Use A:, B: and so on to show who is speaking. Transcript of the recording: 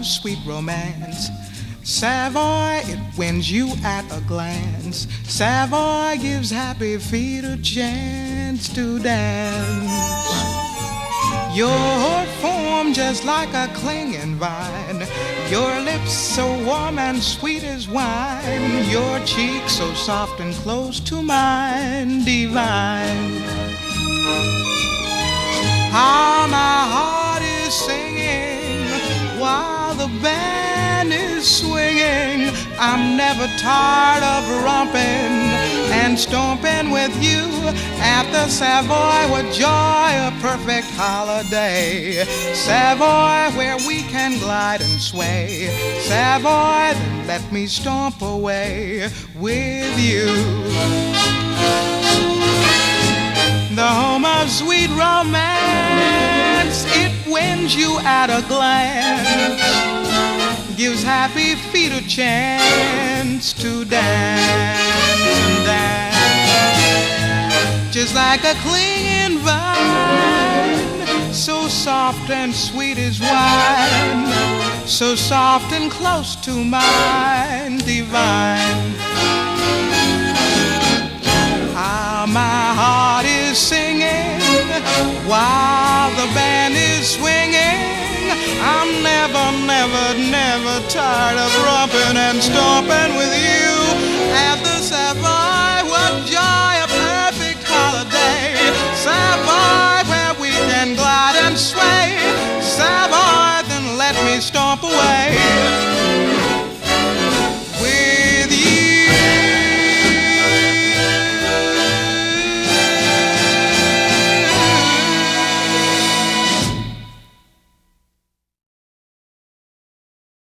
A: of sweet romance. Savoy, it wins you at a glance. Savoy gives happy feet a chance to dance. Your form just like a clinging vine, your lips so warm and sweet as wine, your cheeks so soft and close to mine, divine. How my heart is singing while the band is swinging. I'm never tired of romping and stomping with you at the Savoy with joy, a perfect holiday. Savoy, where we can glide and sway. Savoy, then let me stomp away with you. The home of sweet romance, it wins you at a glance, gives happy feet a chance to dance and dance. Just like a clinging vine, so soft and sweet as wine, so soft and close to mine, divine. How my heart is singing while the band is swinging. I'm never, never, never tired of romping and stomping with you at the Savoy